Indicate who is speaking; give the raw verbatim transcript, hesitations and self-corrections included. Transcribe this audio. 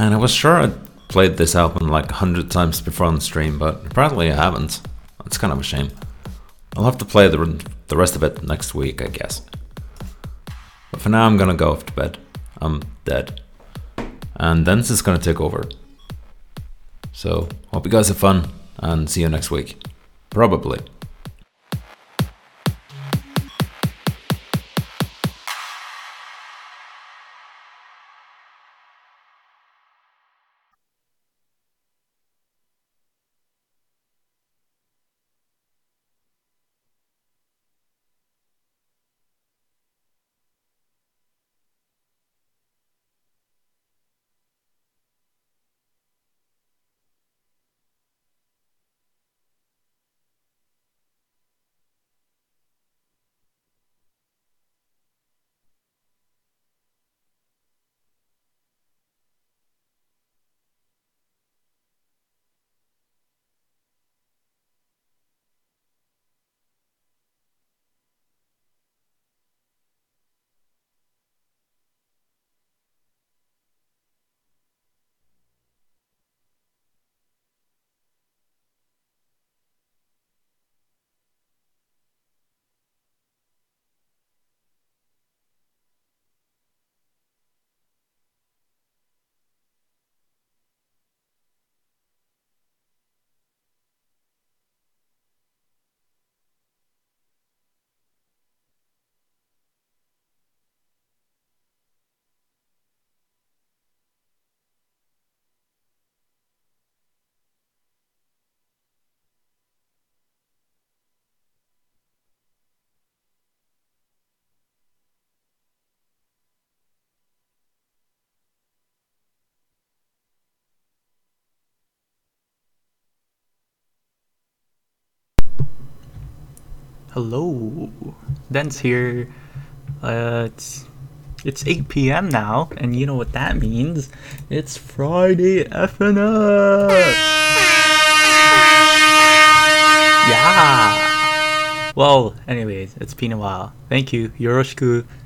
Speaker 1: Man, I was sure I'd played this album like a hundred times before on the stream, but apparently I haven't. It's kind of a shame. I'll have to play the the rest of it next week, I guess. But for now, I'm gonna go off to bed. I'm dead. And Dennis is gonna take over. So, hope you guys have fun, and see you next week. Probably.
Speaker 2: Hello, Den's here. Uh, it's it's eight p m now, and you know what that means? It's Friday F N F. Yeah. Well, anyways, it's been a while. Thank you. Yoroshiku.